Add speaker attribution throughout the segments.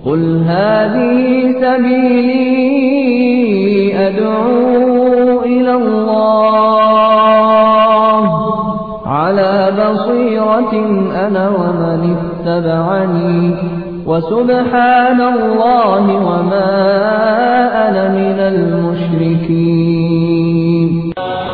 Speaker 1: قل هذه سبيلي أدعو إلى الله على بصيرة أنا ومن اتبعني وسبحان الله وما أنا من المشركين.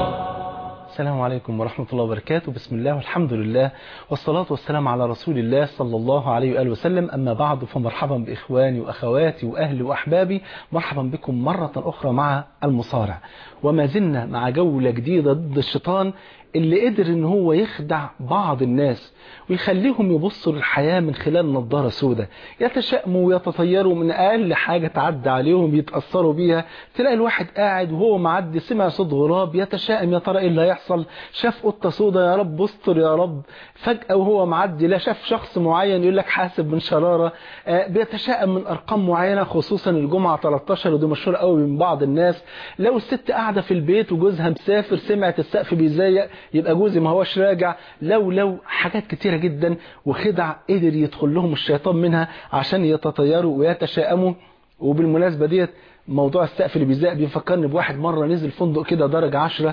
Speaker 2: السلام عليكم ورحمة الله وبركاته. بسم الله والحمد لله والصلاة والسلام على رسول الله صلى الله عليه وآله وسلم. أما بعد، فمرحبا بإخواني وأخواتي وأهلي وأحبابي، مرحبا بكم مرة أخرى مع المصارع. وما زلنا مع جولة جديدة ضد الشيطان اللي قدر ان هو يخدع بعض الناس ويخليهم يبصوا للحياة من خلال نظارة سوداء، يتشائموا ويتطيروا من اقل حاجة تعدي عليهم يتأثروا بيها. تلاقي الواحد قاعد وهو معدي سمع صوت غراب يتشائم، يا ترى ايه اللي هيحصل؟ شاف قطة سوداء، يا رب استر يا رب. فجأة وهو معدي لا شاف شخص معين يقول لك حاسب من شرارة. بيتشائم من ارقام معينة، خصوصا الجمعة 13 ودي مشهورة قوي من بعض الناس. لو الست قاعدة في البيت وجوزها مسافر سمعت السقف بيزيق يبقى جوزي ما هوش راجع. لو حاجات كتيرة جدا وخدع قدر يدخل لهم الشيطان منها عشان يتطيروا ويتشائموا. وبالمناسبة ديت موضوع السقف اللي بيزيق بيفكرني بواحد مرة نزل فندق كده درجة 10،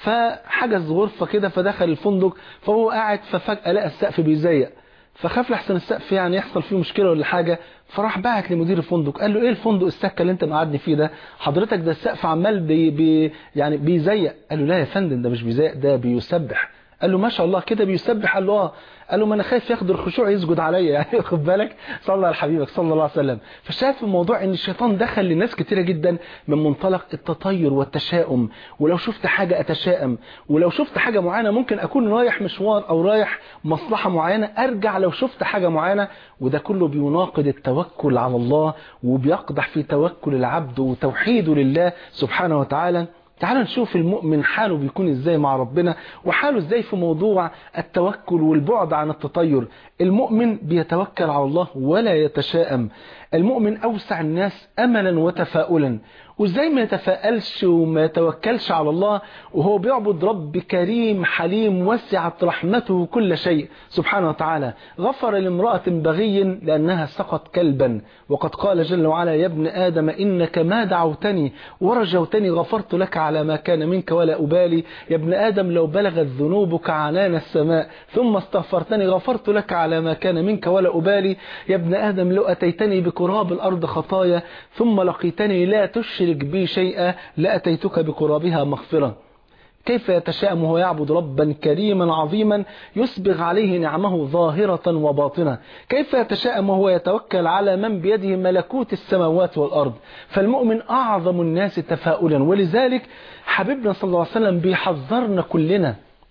Speaker 2: فحجز غرفة كده فدخل الفندق، فهو قاعد ففجأة لقى السقف بيزيق، فخاف لحسن السقف يعني يحصل فيه مشكلة ولا حاجة. فراح بعت لمدير الفندق قال له ايه الفندق السكة اللي انت مقعدني فيه ده؟ حضرتك ده السقف عمال يعني بيزيق. قال له لا يا فندم ده مش بيزيق، ده بيسبح. قال له ما شاء الله كده بيسبح؟ قال له اه. قال له ما انا خايف ياخد الخشوع يسجد عليا يعني خد بالك. صلى على حبيبك صلى الله عليه وسلم. فالشاهد في الموضوع ان الشيطان دخل لناس كتيرة جدا من منطلق التطير والتشاؤم، ولو شفت حاجة اتشائم، ولو شفت حاجة معينة ممكن اكون رايح مشوار او رايح مصلحة معينة ارجع لو شفت حاجة معينة. وده كله بيناقض التوكل على الله وبيقدح في توكل العبد وتوحيده لله سبحانه وتعالى. تعالوا نشوف المؤمن حاله بيكون ازاي مع ربنا وحاله ازاي في موضوع التوكل والبعد عن التطير. المؤمن بيتوكل على الله ولا يتشائم. المؤمن أوسع الناس أملا وتفاؤلا. وازاي ما يتفائلش وما يتوكلش على الله وهو بيعبد رب كريم حليم وسعت رحمته كل شيء سبحانه وتعالى. غفر لامرأة بغي لأنها سقط كلبا، وقد قال جل وعلا يا ابن آدم إنك ما دعوتني ورجوتني غفرت لك على ما كان منك ولا أبالي. يا ابن آدم لو بلغت ذنوبك عنان السماء ثم استغفرتني غفرت لك على ما كان منك ولا أبالي. يا ابن آدم لو أتيتني بقراب الأرض خطايا ثم لقيتني لا تشرك بي شيئا لأتيتك بقرابها مغفرة. كيف يتشائم وهو يعبد ربا كريما عظيما يسبغ عليه نعمه ظاهرة وباطنة؟ كيف يتشائم وهو يتوكل على من بيده ملكوت السماوات والأرض؟ فالمؤمن أعظم الناس تفاؤلا. ولذلك حبيبنا صلى الله عليه وسلم بيحذرنا كلنا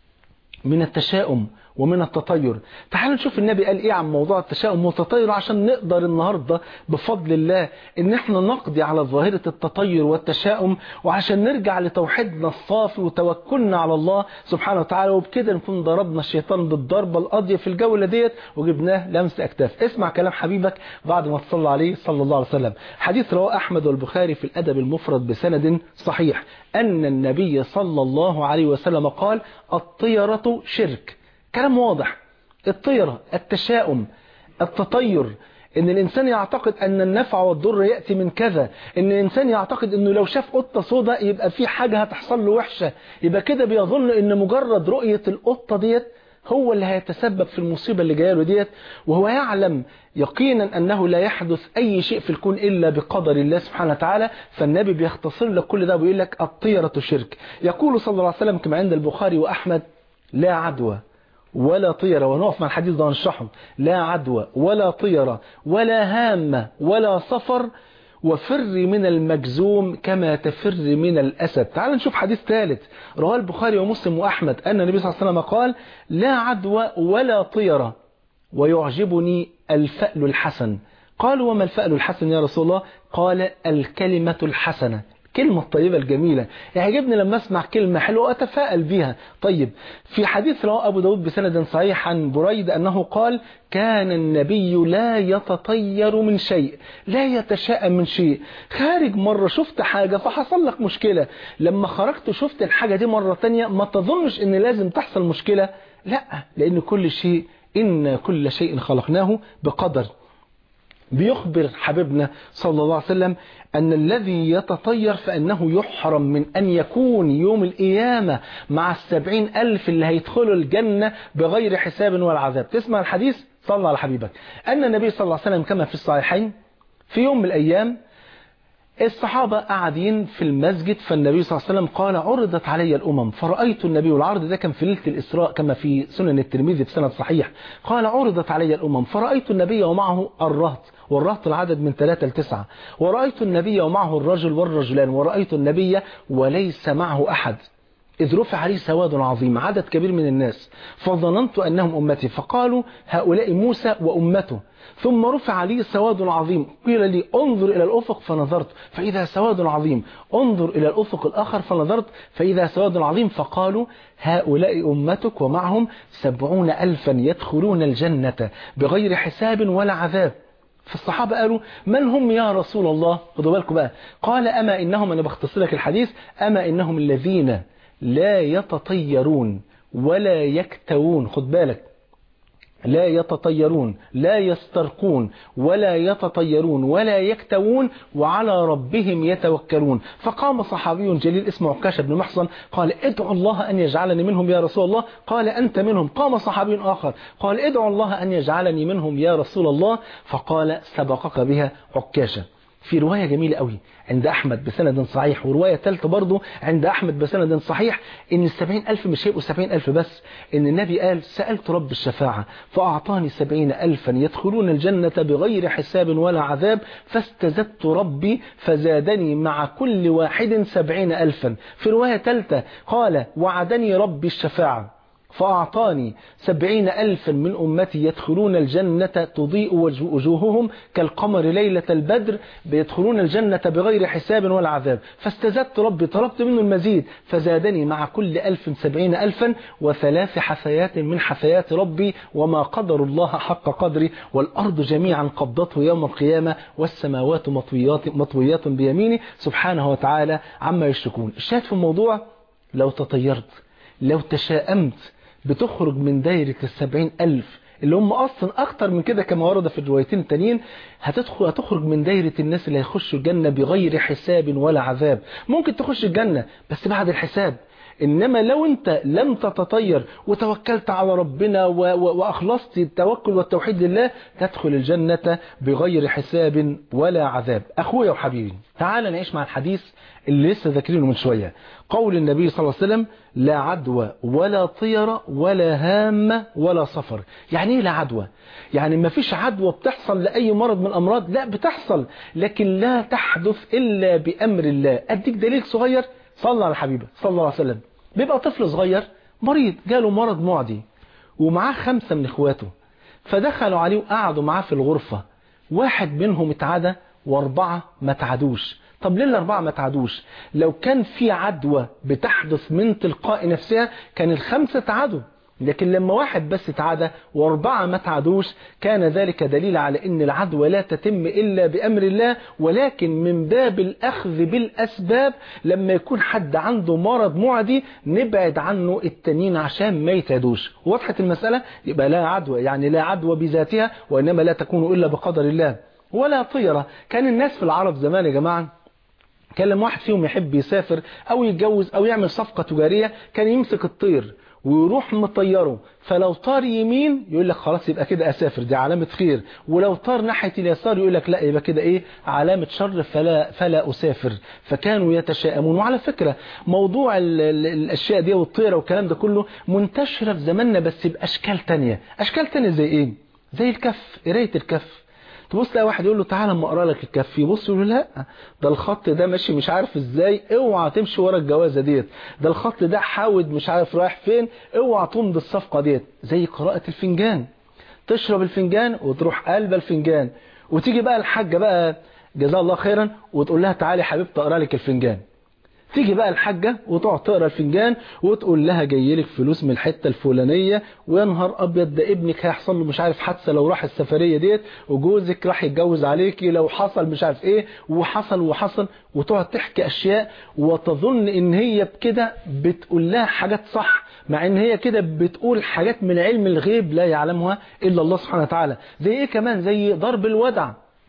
Speaker 2: من التشاؤم ومن التطير. تعالوا نشوف النبي قال ايه عن موضوع التشاؤم والتطير عشان نقدر النهاردة بفضل الله ان احنا نقضي على ظاهرة التطير والتشاؤم، وعشان نرجع لتوحيدنا الصافي وتوكلنا على الله سبحانه وتعالى. وبكده نكون ضربنا الشيطان بالضربة القاضية في الجولة ديت وجبناه لمس اكتاف. اسمع كلام حبيبك بعد ما تصلى عليه صلى الله عليه وسلم. حديث رواه احمد والبخاري في الادب المفرد بسند صحيح ان النبي صلى الله عليه وسلم قال الطيرة شرك. كلام واضح. الطيرة، التشاؤم، التطير، ان الانسان يعتقد ان النفع والضر يأتي من كذا، ان الانسان يعتقد انه لو شاف قطة سوداء يبقى في حاجة هتحصل له وحشة، يبقى كده بيظن ان مجرد رؤية القطة ديت هو اللي هيتسبب في المصيبة اللي جايه له ديت، وهو يعلم يقينا أنه لا يحدث أي شيء في الكون إلا بقدر الله سبحانه وتعالى. فالنبي بيختصر لك كل ده ويقول لك الطيرة شرك. يقول صلى الله عليه وسلم كما عند البخاري وأحمد لا عدوى ولا طيرة، ونقف مع الحديث ده ونشرحه. لا عدوى ولا طيرة ولا هامة ولا صفر وفر من المجزوم كما تفر من الأسد. تعال نشوف حديث ثالث رواه البخاري ومسلم وأحمد أن النبي صلى الله عليه وسلم قال لا عدوى ولا طيرة ويعجبني الفأل الحسن. قالوا وما الفأل الحسن يا رسول الله؟ قال الكلمة الحسنة، كلمة الطيبة الجميلة. يعجبني لما اسمع كلمة حلوة أتفائل بها. طيب في حديث رواه أبو داود بسند صحيح عن بريد أنه قال كان النبي لا يتطير من شيء، لا يتشائم من شيء. خارج مرة شفت حاجة فحصل لك مشكلة، لما خرجت شفت الحاجة دي مرة تانية ما تظنش ان لازم تحصل مشكلة، لا، لأن كل شيء إن كل شيء خلقناه بقدر. بيخبر حبيبنا صلى الله عليه وسلم أن الذي يتطير فإنه يحرم من أن يكون يوم القيامة مع 70,000 اللي هيدخلوا الجنة بغير حساب ولا عذاب. تسمع الحديث؟ صلى على حبيبك. أن النبي صلى الله عليه وسلم كما في الصحيحين في يوم من الأيام الصحابة قاعدين في المسجد، فالنبي صلى الله عليه وسلم قال عرضت علي الأمم فرأيت النبي، والعرض ده كان في ليلة الإسراء كما في سنن الترمذي بسند صحيح، قال عرضت علي الأمم فرأيت النبي ومعه الرهط، والرهط العدد من 3 ل 9، ورأيت النبي ومعه الرجل والرجلان، ورأيت النبي وليس معه أحد، إذ رفع عليه سواد عظيم، عدد كبير من الناس، فظننت أنهم أمتي، فقالوا هؤلاء موسى وأمته. ثم رفع عليه سواد عظيم، قيل لي انظر إلى الأفق فنظرت فإذا سواد عظيم، انظر إلى الأفق الآخر فنظرت فإذا سواد عظيم، فقالوا هؤلاء أمتك ومعهم 70,000 يدخلون الجنة بغير حساب ولا عذاب. فالصحابة قالوا من هم يا رسول الله؟ خدوا بالكم بقى، قال أما إنهم، أنا بختصر لك الحديث، أما إنهم الذين لا يتطيرون ولا يكتوون، خد بالك، لا يتطيرون لا يسترقون ولا يتطيرون ولا يكتوون وعلى ربهم يتوكلون. فقام صحابي جليل اسمه عكاشة بن محصن قال ادعو الله أن يجعلني منهم يا رسول الله، قال أنت منهم. قام صحابي آخر قال ادعو الله أن يجعلني منهم يا رسول الله، فقال سبقك بها عكاشة. في رواية جميلة قوي عند أحمد بسند صحيح، ورواية ثالثة برضو عند أحمد بسند صحيح، إن 70,000 مش هيبقوا 70,000 بس، إن النبي قال سألت رب الشفاعة فأعطاني 70,000 يدخلون الجنة بغير حساب ولا عذاب، فاستزدت ربي فزادني مع كل واحد 70,000. في رواية ثالثة قال وعدني ربي الشفاعة فأعطاني 70,000 من أمتي يدخلون الجنة تضيء وجوههم كالقمر ليلة البدر، بيدخلون الجنة بغير حساب ولا عذاب، فاستزدت ربي طلبت منه المزيد فزادني مع كل 1000 70,000 وثلاث حثيات من حثيات ربي، وما قدر الله حق قدره، والأرض جميعا قبضته يوم القيامة والسماوات مطويات بيمينه سبحانه وتعالى عما يشركون. الشاهد في الموضوع لو تطيرت لو تشاءمت بتخرج من دايرة 70,000 اللي هم أصلا أكتر من كده كما ورد في الروايتين التانيين، هتخرج من دايرة الناس اللي هيخشوا الجنة بغير حساب ولا عذاب. ممكن تخش الجنة بس بعد الحساب، إنما لو أنت لم تتطير وتوكلت على ربنا وأخلصت التوكل والتوحيد لله تدخل الجنة بغير حساب ولا عذاب. أخويا وحبيبي تعال نعيش مع الحديث اللي لسه ذاكرينه من شوية، قول النبي صلى الله عليه وسلم لا عدوى ولا طيرة ولا هامة ولا صفر. يعني ايه لا عدوى؟ يعني ما فيش عدوى بتحصل لأي مرض من الأمراض، لا بتحصل لكن لا تحدث إلا بأمر الله. أديك دليل صغير، صلى على حبيبه صلى الله عليه وسلم، بيبقى طفل صغير مريض جاله مرض معدي ومعاه 5 من اخواته، فدخلوا عليه وقعدوا معاه في الغرفة، واحد منهم اتعدى و4 ما تعدوش. طب ليه ال4 ما تعدوش؟ لو كان في عدوى بتحدث من تلقاء نفسها كان ال5 تعدوا، لكن لما واحد بس تعدى و4 ما تعدوش كان ذلك دليل على ان العدوى لا تتم الا بامر الله، ولكن من باب الاخذ بالاسباب لما يكون حد عنده مرض معدي نبعد عنه التانيين عشان ما يتعدوش. وضحت المسألة؟ يبقى لا عدوى يعني لا عدوى بذاتها، وانما لا تكون الا بقدر الله. ولا طيرة، كان الناس في العرب زمان يا جماعة كان لما واحد فيهم يحب يسافر او يتجوز او يعمل صفقة تجارية كان يمسك الطير ويروح مطيره، فلو طار يمين يقول لك خلاص يبقى كده اسافر دي علامة خير، ولو طار ناحية اليسار يقول لك لا يبقى كده ايه علامة شر فلا اسافر. فكانوا يتشائمون. وعلى فكرة موضوع الاشياء دي والطيرة والكلام ده كله منتشرة في زماننا بس باشكال تانية. اشكال تانية زي ايه؟ زي الكف، قراية الكف. تبص تلاقي واحد يقول له تعالى اما اقرا لك الكف، يبص يقول له لا ده الخط ده ماشي مش عارف ازاي، اوعى تمشي ورا الجوازه ديت، ده الخط ده حاود مش عارف رايح فين، اوعى تمضي الصفقه ديت. زي قراءه الفنجان، تشرب الفنجان وتروح قلب الفنجان، وتيجي بقى الحاجه بقى جزاها الله خيرا وتقول لها تعالي يا حبيبتي اقرا لك الفنجان. تيجي بقى الحاجة وتقعد تقرا الفنجان وتقول لها جاي لك فلوس من الحتة الفلانية، ويا نهار ابيض ده ابنك هيحصل له مش عارف حادثة لو راح السفرية ديت، وجوزك راح يتجوز عليكي لو حصل مش عارف ايه وحصل، وتقعد تحكي اشياء وتظن ان هي بكده بتقول لها حاجات صح، مع ان هي كده بتقول حاجات من علم الغيب لا يعلمها الا الله سبحانه وتعالى. زي ايه كمان؟ زي ضرب الودع.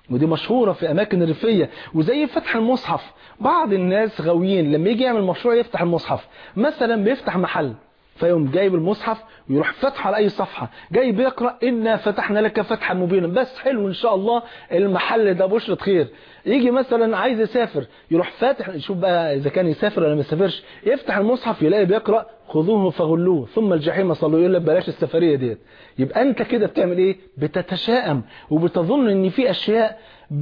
Speaker 2: ودي مشهورة في أماكن ريفية. وزي فتح المصحف، بعض الناس غاويين لما يجي يعمل مشروع يفتح المصحف، مثلا بيفتح محل فيقوم جايب المصحف ويروح فتح على أي صفحة، جاي بيقرأ إنا فتحنا لك فتحا مبينا، بس حلو إن شاء الله المحل ده بشرة خير. يجي مثلا عايز يسافر يروح فاتح، يشوف بقى إذا كان يسافر ولا ما يسافرش، يفتح المصحف يلاقي بيقرأ خذوه فغلوه ثم الجحيم صلوا، يقول لك بلاش السفرية ديت. يبقى أنت كده بتعمل إيه؟ بتتشائم وبتظن إن في أشياء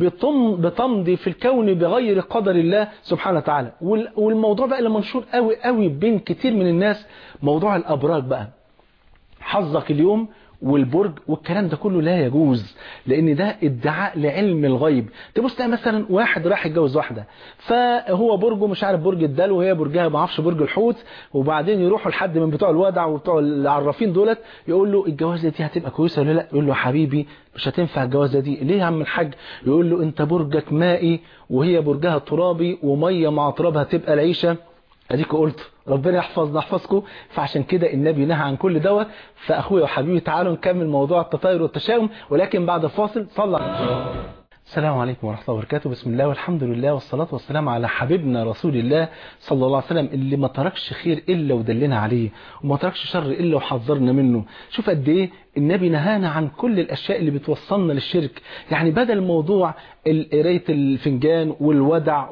Speaker 2: بتمضي في الكون بغير قدر الله سبحانه وتعالى. والموضوع بقى اللي منشور قوي قوي بين كتير من الناس، موضوع الأبراج بقى، حظك اليوم والبرج والكلام ده كله لا يجوز، لان ده ادعاء لعلم الغيب. تبص مثلا واحد راح يتجوز واحده، فهو برجه مش عارف برج الدلو وهي برجها ما اعرفش برج الحوت، وبعدين يروحوا لحد من بتوع الودع وبتوع العرافين دولت يقول له الجوازه دي هتبقى كويسه ولا لا؟ يقول له حبيبي مش هتنفع الجوازه دي. ليه يا عم الحاج؟ يقول له انت برجك مائي وهي برجها ترابي، وميه مع تراب هتبقى العيشه. اديك قلت ربنا يحفظنا يحفظكم. فعشان كده النبي نهى عن كل دوت. فاخويا وحبيبي تعالوا نكمل موضوع التطاير والتشاؤم، ولكن بعد الفاصل. صلى على السلام عليكم ورحمة الله وبركاته. بسم الله والحمد لله والصلاة والسلام على حبيبنا رسول الله صلى الله عليه وسلم، اللي ما تركش خير إلا ودلنا عليه، وما تركش شر إلا وحذرنا منه. شوف قد إيه النبي نهانا عن كل الأشياء اللي بتوصلنا للشرك. يعني بدل موضوع قراية الفنجان والودع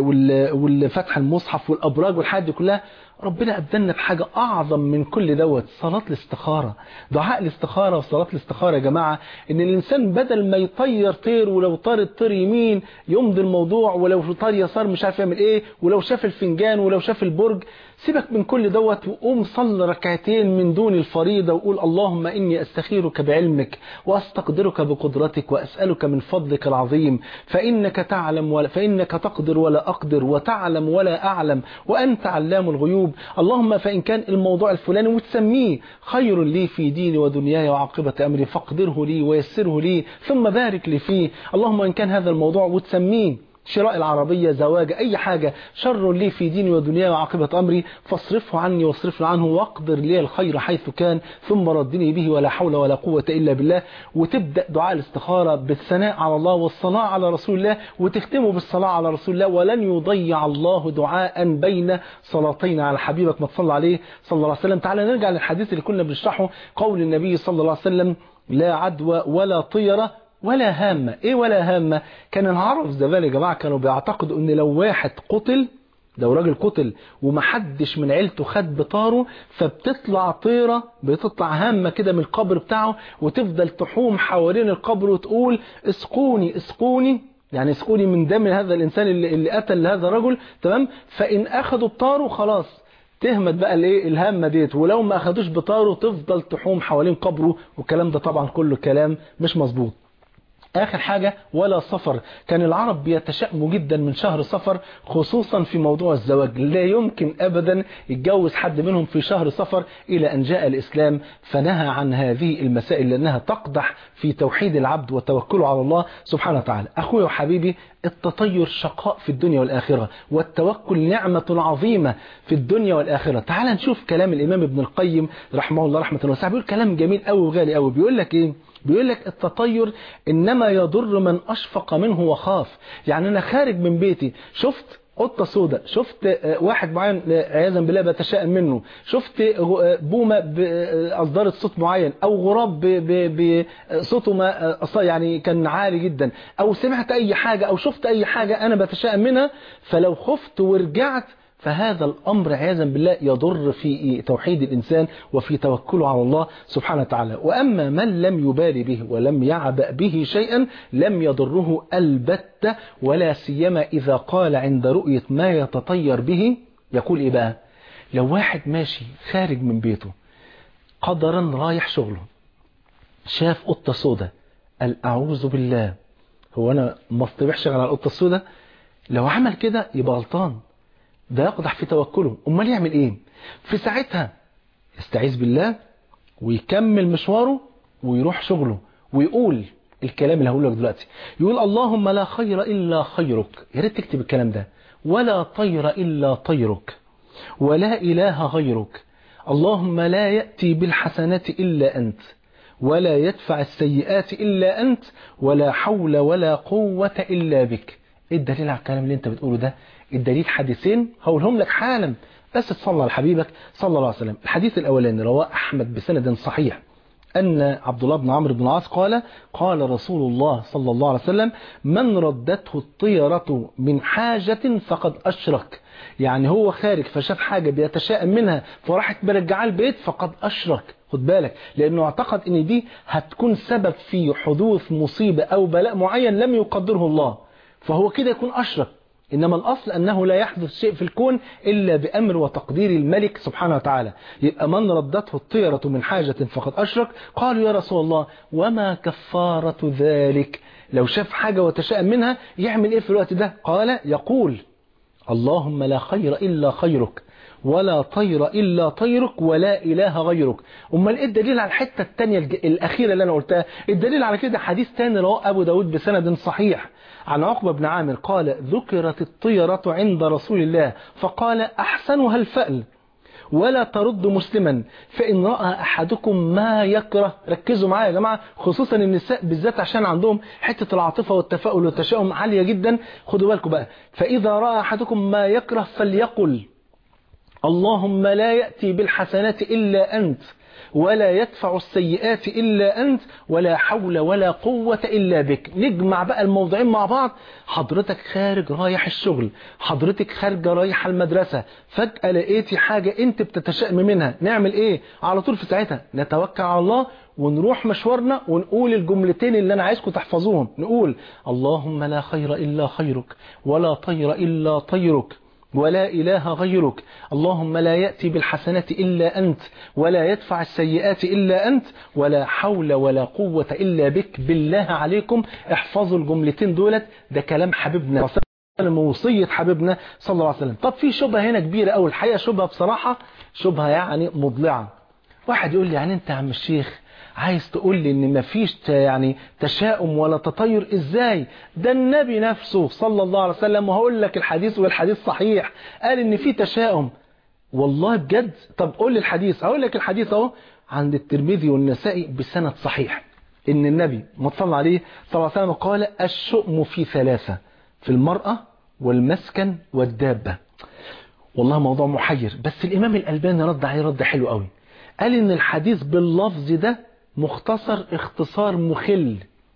Speaker 2: والفتح المصحف والأبراج والحاجات دي كلها، ربنا أبدلنا بحاجة أعظم من كل دوت، صلاة الاستخارة، دعاء الاستخارة وصلاة الاستخارة. يا جماعة إن الإنسان بدل ما يطير طير، ولو طار الطير يمين يمضي الموضوع، ولو طار يسار مش عارف يعمل إيه، ولو شاف الفنجان ولو شاف البرج، سيبك من كل دوت وقوم صلي ركعتين من دون الفريضة وقول اللهم إني أستخيرك بعلمك وأستقدرك بقدرتك وأسألك من فضلك العظيم، فإنك تعلم فإنك تقدر ولا أقدر، وتعلم ولا أعلم، وأنت علام الغيوب. اللهم فإن كان الموضوع الفلاني وتسميه خير لي في ديني ودنياي وعاقبة أمري فاقدره لي ويسره لي ثم بارك لي فيه. اللهم إن كان هذا الموضوع وتسميه شراء العربية، زواج، أي حاجة شر لي في ديني ودنياي وعاقبة أمري فاصرفه عني واصرفني عنه واقدر لي الخير حيث كان ثم ردني به ولا حول ولا قوة إلا بالله. وتبدأ دعاء الاستخارة بالثناء على الله والصلاة على رسول الله، وتختمه بالصلاة على رسول الله. ولن يضيع الله دعاء بين صلاتين على حبيبك ما تصلى عليه صلى الله عليه وسلم. تعالى نرجع للحديث اللي كنا بنشرحه، قول النبي صلى الله عليه وسلم لا عدوى ولا طيرة ولا هامة. ايه ولا هامة؟ كان العرب زمان يا جماعة كانوا بيعتقدوا ان لو واحد قتل، لو راجل قتل ومحدش من عيلته خد بطاره، فبتطلع طيرة، بتطلع هامة كده من القبر بتاعه وتفضل تحوم حوالين القبر وتقول اسقوني اسقوني، يعني اسقوني من دم هذا الانسان اللي قتل هذا الرجل. تمام؟ فان اخذوا بطاره خلاص تهمت بقى الايه الهامه ديت، ولو ما اخدوش بطاره تفضل تحوم حوالين قبره. والكلام ده طبعا كله كلام مش مظبوط. آخر حاجة ولا صفر. كان العرب بيتشائموا جدا من شهر صفر، خصوصا في موضوع الزواج. لا يمكن أبدا يتجوز حد منهم في شهر صفر إلى أن جاء الإسلام فنهى عن هذه المسائل، لأنها تقدح في توحيد العبد وتوكله على الله سبحانه وتعالى. أخوي وحبيبي، التطير شقاء في الدنيا والآخرة، والتوكل نعمة عظيمة في الدنيا والآخرة. تعال نشوف كلام الإمام ابن القيم رحمه الله رحمة واسعة، بيقول كلام جميل قوي وغالي قوي. بيقول لك إيه؟ بيقول لك التطير إنما يضر من أشفق منه وخاف. يعني أنا خارج من بيتي شفت قطة سوداء، شفت واحد معين عياذا بالله بتشائم منه، شفت بومة أصدرت صوت معين، أو غراب بصوته ما يعني كان عالي جدا، أو سمعت أي حاجة أو شفت أي حاجة أنا بتشائم منها، فلو خفت ورجعت فهذا الأمر عياذا بالله يضر في توحيد الإنسان وفي توكله على الله سبحانه وتعالى. وأما من لم يبالي به ولم يعبأ به شيئا لم يضره البتة، ولا سيما إذا قال عند رؤية ما يتطير به. يقول إيه بقى؟ لو واحد ماشي خارج من بيته قدرا رايح شغله، شاف قطة سوداء، قال أعوذ بالله، هو أنا ما اصطبحش على القطة السوداء؟ لو عمل كده يبقى غلطان، ده يقدح في توكله. امال يعمل ايه؟ في ساعتها يستعيذ بالله ويكمل مشواره ويروح شغله ويقول الكلام اللي هقوله لك دلوقتي. يقول اللهم لا خير الا خيرك، يا ريت تكتب الكلام ده، ولا طير الا طيرك، ولا اله غيرك، اللهم لا ياتي بالحسنات الا انت، ولا يدفع السيئات إلا أنت ولا حول ولا قوة إلا بك. إيه الدليل على الكلام اللي أنت بتقوله ده؟ الدليل حديثين هقولهم لك حالا، بس تصلى على حبيبك صلى الله عليه وسلم. الحديث الأولاني رواه أحمد بسند صحيح أن عبد الله بن عمرو بن العاص قال رسول الله صلى الله عليه وسلم: من ردته الطيرة من حاجة فقد أشرك. يعني هو خارج فشاف حاجة بيتشائم منها فراحت برجعها البيت فقد أشرك. خد بالك، لأنه اعتقد ان دي هتكون سبب في حدوث مصيبة أو بلاء معين لم يقدره الله، فهو كده يكون أشرك. إنما الأصل أنه لا يحدث شيء في الكون إلا بأمر وتقدير الملك سبحانه وتعالى. يبقى من ردته الطيرة من حاجة فقد أشرك. قالوا: يا رسول الله وما كفارة ذلك؟ لو شاف حاجة وتشاءم منها يعمل إيه في الوقت ده؟ قال: يقول: اللهم لا خير إلا خيرك ولا طير إلا طيرك ولا إله غيرك. أمال إيه الدليل على الحتة الثانية الأخيرة اللي أنا قلتها؟ الدليل على كده حديث ثاني رواه أبو داود بسند صحيح عن عقبة بن عامر قال: ذكرت الطيرة عند رسول الله فقال: أحسنها الفأل ولا ترد مسلما، فإن رأى أحدكم ما يكره. ركزوا معايا يا جماعة، خصوصا النساء بالذات عشان عندهم حتة العاطفة والتفاؤل والتشاؤم عالية جدا. خدوا بالكم بقى. فإذا رأى أحدكم ما يكره فليقل: اللهم لا يأتي بالحسنات إلا أنت ولا يدفع السيئات إلا أنت ولا حول ولا قوة إلا بك. نجمع بقى الموضوعين مع بعض. حضرتك خارج رايح الشغل، حضرتك خارجة رايح المدرسة، فجأة لقيتي حاجة انت بتتشائم منها، نعمل ايه؟ على طول في ساعتها نتوكل على الله ونروح مشوارنا ونقول الجملتين اللي انا عايزكم تحفظوهم. نقول: اللهم لا خير إلا خيرك ولا طير إلا طيرك ولا إله غيرك، اللهم لا يأتي بالحسنات إلا أنت ولا يدفع السيئات إلا أنت ولا حول ولا قوة إلا بك. بالله عليكم احفظوا الجملتين دولت، ده كلام حبيبنا وصية حبيبنا صلى الله عليه وسلم. طب في شبهة هنا كبيرة أوي الحقيقة، شبهة بصراحة شبهة يعني مضلعة. واحد يقول لي: يعني أنت يا عم الشيخ عايز تقول لي ان مفيش يعني تشاؤم ولا تطير؟ ازاي؟ ده النبي نفسه صلى الله عليه وسلم، وهقول لك الحديث والحديث صحيح، قال ان في تشاؤم. والله بجد؟ طب قول لي الحديث. هقول لك الحديث اهو عند الترمذي والنسائي بسند صحيح، ان النبي ما صلى عليه صلى الله عليه وسلم قال: الشؤم في ثلاثة: في المرأة والمسكن والدابة. والله موضوع محير، بس الامام الألباني رد عليه رد حلو قوي. قال ان الحديث باللفظ ده مختصر اختصار مخل.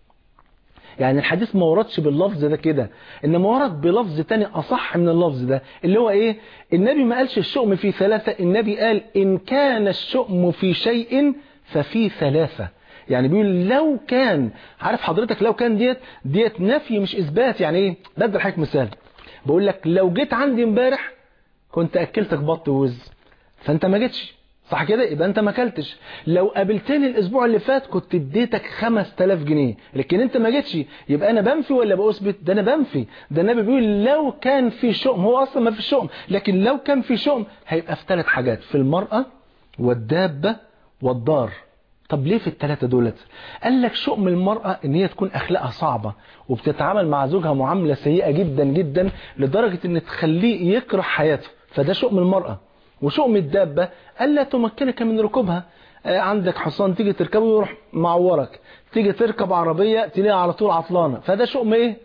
Speaker 2: يعني الحديث ما وردش باللفظ ده كده، انما ورد بلفظ تاني اصح من اللفظ ده، اللي هو ايه؟ النبي ما قالش الشؤم في ثلاثة، النبي قال: ان كان الشؤم في شيء ففي ثلاثة. يعني بيقول لو كان، عارف حضرتك لو كان ديت نفي مش اثبات. يعني ايه؟ بدي حضرتك مثال، بقول لك لو جيت عندي امبارح كنت اكلتك بط ووز، فانت ما جيتش، صح كده؟ يبقى انت ما اكلتش. لو قابلتني الاسبوع اللي فات كنت اديتك 5000 جنيه، لكن انت ما جيتش، يبقى انا بنفي ولا باثبت؟ ده انا بنفي. ده النبي بيقول لو كان في شؤم، هو اصلا ما في شؤم، لكن لو كان في شؤم هيبقى في 3 حاجات: في المرأة والدابة والدار. طب ليه في ال3 دولت؟ قال لك شؤم المرأة ان هي تكون اخلاقها صعبة وبتتعامل مع زوجها معاملة سيئة جدا جدا لدرجة ان تخليه يكره حياته، فده شؤم المرأة. وشؤم الدابة ألا تمكنك من ركوبها. عندك حصان تيجي تركبه يروح معورك، تيجي تركب عربية تلاقيها على طول عطلانة، فده شؤم ايه؟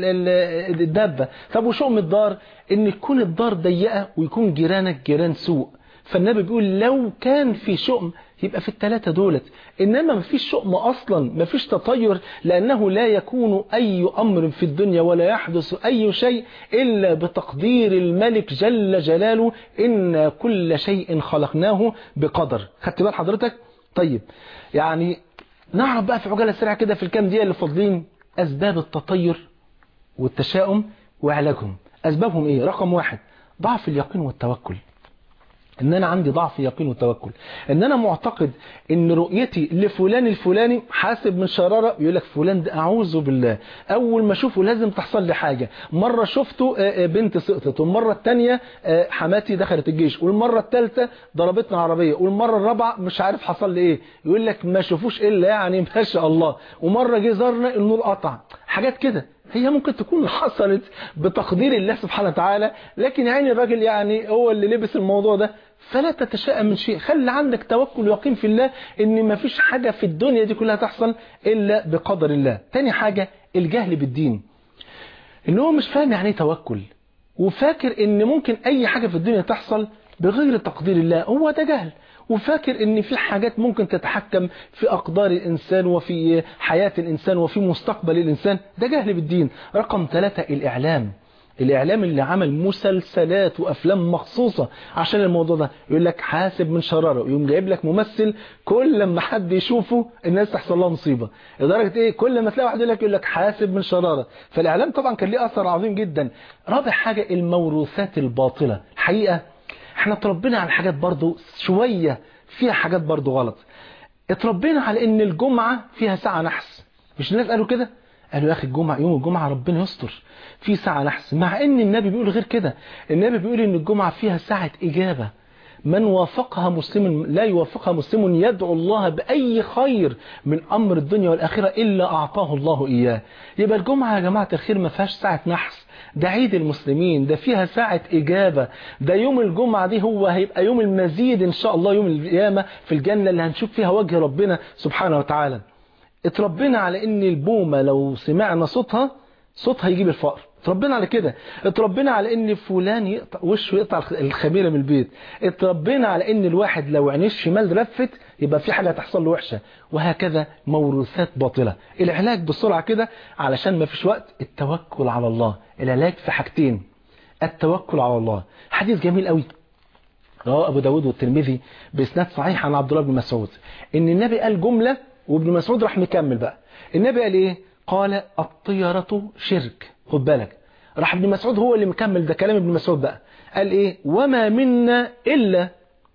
Speaker 2: الدابة. طب وشؤم الدار؟ ان تكون الدار ضيقة ويكون جيرانك جيران سوء. فالنبي بيقول لو كان في شؤم يبقى في ال3 دولت، إنما ما فيش شؤم أصلا، ما فيش تطير، لأنه لا يكون أي أمر في الدنيا ولا يحدث أي شيء إلا بتقدير الملك جل جلاله، إن كل شيء خلقناه بقدر. خدت بال حضرتك؟ طيب يعني نعرف بقى في عجالة سريعة كده في الكام دقيقة اللي فاضلين أسباب التطير والتشاؤم وعلاجهم. أسبابهم إيه؟ رقم 1: ضعف اليقين والتوكل. ان انا عندي ضعف يقين وتوكل، ان انا معتقد ان رؤيتي لفلان الفلاني حاسب من شرارة، يقول لك فلان ده اعوذ بالله اول ما اشوفه لازم تحصل لي حاجة. مرة شفته بنت سقطت، والمرة الثانية حماتي دخلت الجيش، والمرة الثالثة ضربتنا عربية، والمرة الرابعة مش عارف حصل لي ايه، يقول لك ما شوفوش الا يعني ما شاء الله، ومرة جه زارنا النور قطع. حاجات كده هي ممكن تكون حصلت بتقدير الله سبحانه وتعالى، لكن يعني الراجل يعني هو اللي لبس الموضوع ده، فلا تتشائم من شيء، خلي عندك توكل ويقين في الله ان ما فيش حاجة في الدنيا دي كلها تحصل الا بقدر الله. تاني حاجة الجهل بالدين، ان هو مش فاهم يعني ايه توكل، وفاكر ان ممكن اي حاجة في الدنيا تحصل بغير تقدير الله، هو ده جهل. وفاكر ان في حاجات ممكن تتحكم في اقدار الانسان وفي حياة الانسان وفي مستقبل الانسان، ده جهل بالدين. رقم 3 الاعلام اللي عمل مسلسلات وافلام مخصوصة عشان الموضوع ده، يقول لك حاسب من شراره، يقوم جايب لك ممثل كل لما حد يشوفه الناس تحصل لها مصيبة، لدرجة ايه كل ما تلاقي واحد يقول لك حاسب من شراره. فالاعلام طبعا كان ليه اثر عظيم جدا. رابع حاجة الموروثات الباطلة. الحقيقة احنا اتربينا على حاجات برضو شوية فيها حاجات برضو غلط. اتربينا على ان الجمعة فيها ساعة نحس، مش الناس قالوا كده؟ قالوا يا اخي الجمعة يوم الجمعة ربنا يستر في ساعة نحس، مع ان النبي بيقول غير كده. النبي بيقول ان الجمعة فيها ساعة اجابة، من وافقها مسلم لا يوافقها مسلم يدعو الله بأي خير من أمر الدنيا والآخرة إلا أعطاه الله إياه. يبقى الجمعة يا جماعة الخير ما فيهاش ساعة نحس، ده عيد المسلمين، ده فيها ساعة إجابة، ده يوم الجمعة دي هو هيبقى يوم المزيد إن شاء الله، يوم القيامة في الجنة اللي هنشوف فيها وجه ربنا سبحانه وتعالى. اتربينا على إن البومة لو سمعنا صوتها يجيب الفقر، اتربينا على كده. اتربينا على ان فلان يقطع وشه، يقطع الخميره من البيت. اتربينا على ان الواحد لو عينيه الشمال رفت يبقى في حاجه هتحصل له وحشه، وهكذا موروثات باطله. العلاج بسرعه كده علشان ما فيش وقت، التوكل على الله. العلاج في حاجتين، التوكل على الله. حديث جميل قوي رواه ابو داود والترمذي باسناد صحيح عن عبد الله بن مسعود، ان النبي قال جمله وابن مسعود راح مكمل بقى. النبي قال ايه؟ قال الطيرة شرك. خد بالك، راح ابن مسعود هو اللي مكمل، ده كلام ابن مسعود بقى. قال ايه؟ وما منا إلا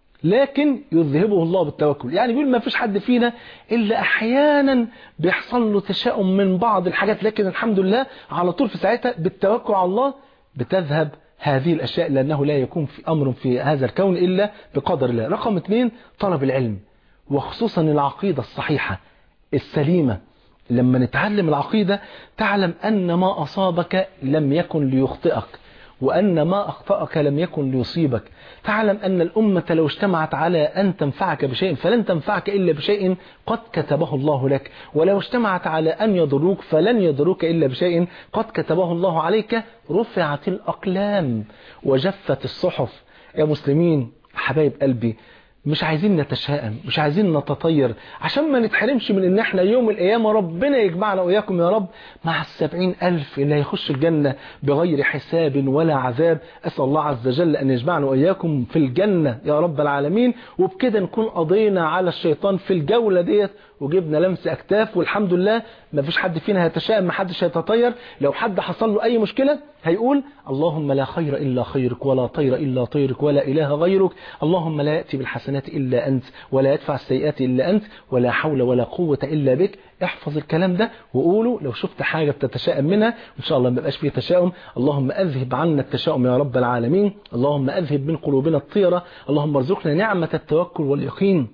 Speaker 2: لكن يذهبه الله بالتوكل. يعني بيقول ما فيش حد فينا إلا أحيانا بيحصل له تشاؤم من بعض الحاجات، لكن الحمد لله على طول في ساعتها بالتوكل على الله بتذهب هذه الأشياء، لأنه لا يكون في أمر في هذا الكون إلا بقدر الله. رقم 2 طلب العلم، وخصوصا العقيدة الصحيحة السليمة. لما نتعلم العقيدة تعلم أن ما أصابك لم يكن ليخطئك، وأن ما أخطأك لم يكن ليصيبك. تعلم أن الأمة لو اجتمعت على أن تنفعك بشيء فلن تنفعك إلا بشيء قد كتبه الله لك، ولو اجتمعت على أن يضروك فلن يضروك إلا بشيء قد كتبه الله عليك. رفعت الأقلام وجفت الصحف. يا مسلمين حبايب قلبي، مش عايزين نتشائم، مش عايزين نتطير، عشان ما نتحرمش من ان احنا يوم القيامة ربنا يجمعنا وإياكم يا رب مع 70,000 اللي هيخش الجنة بغير حساب ولا عذاب. أسأل الله عز وجل أن يجمعنا وإياكم في الجنة يا رب العالمين، وبكده نكون قضينا على الشيطان في الجولة ديت وجبنا لمس أكتاف. والحمد لله ما فيش حد فينا هيتشائم، ما حدش هيتطير. لو حد حصل له أي مشكلة هيقول اللهم لا خير إلا خيرك، ولا طير إلا طيرك، ولا إله غيرك. اللهم لا يأتي بالحسنات إلا أنت، ولا يدفع السيئات إلا أنت، ولا حول ولا قوة إلا بك. احفظ الكلام ده وقوله لو شفت حاجة بتتشائم منها، وإن شاء الله ما يبقاش فيه تشاؤم. اللهم أذهب عنا التشاؤم يا رب العالمين. اللهم أذهب من قلوبنا الطيرة. اللهم ارزقنا نعمة التوكل واليقين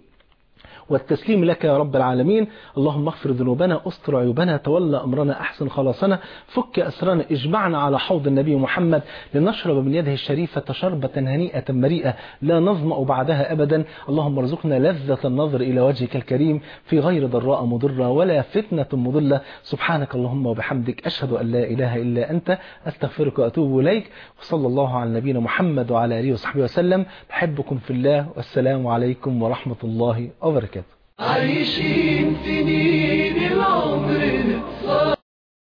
Speaker 2: والتسليم لك يا رب العالمين. اللهم اغفر ذنوبنا، استر عيوبنا، تولى أمرنا، أحسن خلاصنا، فك أسرنا، اجمعنا على حوض النبي محمد لنشرب من يده الشريفة شربة هنيئة مريئة لا نظمأ بعدها أبدا. اللهم ارزقنا لذة النظر إلى وجهك الكريم في غير ضراء مضرة ولا فتنة مضلة. سبحانك اللهم وبحمدك، أشهد أن لا إله إلا أنت، أستغفرك وأتوب إليك. وصلى الله على نبينا محمد وعلى آله وصحبه وسلم. بحبكم في الله، والسلام عليكم ورحمة الله وبركاته.
Speaker 3: عايشين سنين العمر نتصاب